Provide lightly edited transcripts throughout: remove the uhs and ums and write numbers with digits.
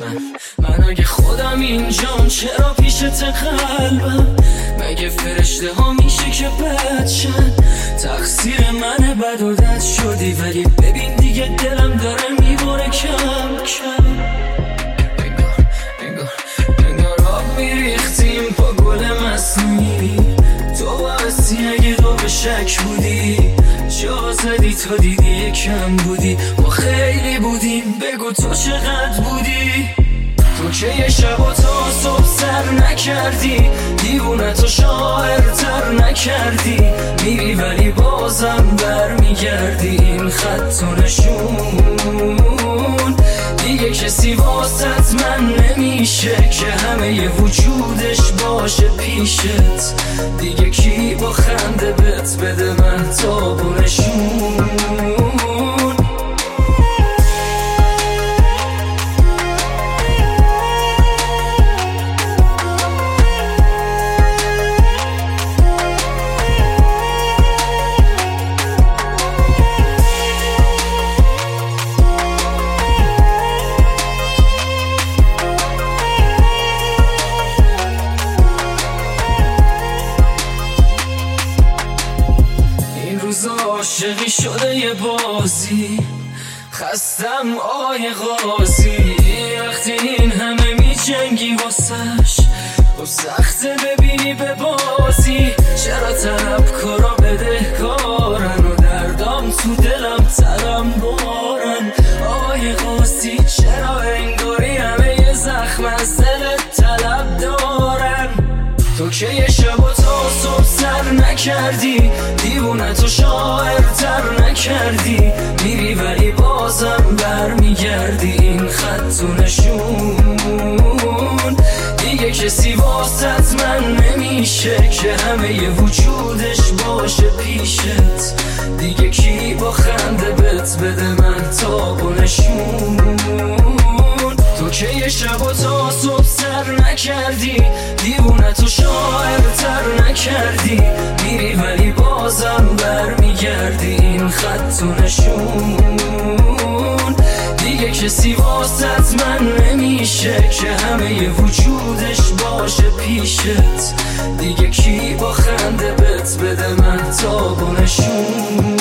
من اگه خودم اینجام چرا پیشت قلبم؟ مگه فرشته ها میشه که بد شن؟ تقصیر منه بد و دد شدی، ولی ببین دیگه دلم داره میباره کم کم. انگار آب میریختیم با گل مصنوعی، تو باستی اگه دو به شک بودی، جا زدی تا دیدی یکم بودی، ما خیلی بودیم بگو تو چقدر بودی. تو که یه شب و تا صبح سر نکردی، دیوونه تو شاعرتر نکردی، میری ولی بازم بر میگردی. این خط و نشون دیگه کسی واسط من نمیشه که همه ی وجودش باشه پیشت. دیگه کی با خنده بهت بده من تاب و نشون؟ عاشقی شده یه بازی، خستم آی قاضی. وقتی این همه می جنگی واسش، و سخته ببینی به بازی. چرا طلبکارا بدهکارن و دردام تو دلم ترم بارن؟ آی قاضی چرا انگاری همه یه زخم از دلت طلب دارن؟ تو که یه شب و تا صبح سر نکردی، دیوونه تو شاعرتر نکردی، میری ولی بازم بر میگردی. این خط و نشون دیگه کسی واسط من نمیشه که همه ی وجودش باشه پیشت. دیگه کی با خنده بهت بده من تاب و نشون؟ تو که یه شب و تا صبح سر نکردی، دیوونه تو شاعرتر نکردی، میری ولی بازم بر میگردی. این خط و نشون دیگه کسی واسط من نمیشه که همه ی وجودش باشه پیشت. دیگه کی با خنده بهت بده من تاب و نشون؟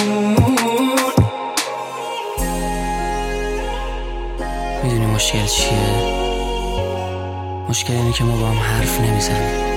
میدونی مشکل چیه؟ مشکل اینه که ما با هم حرف نمیزنیم.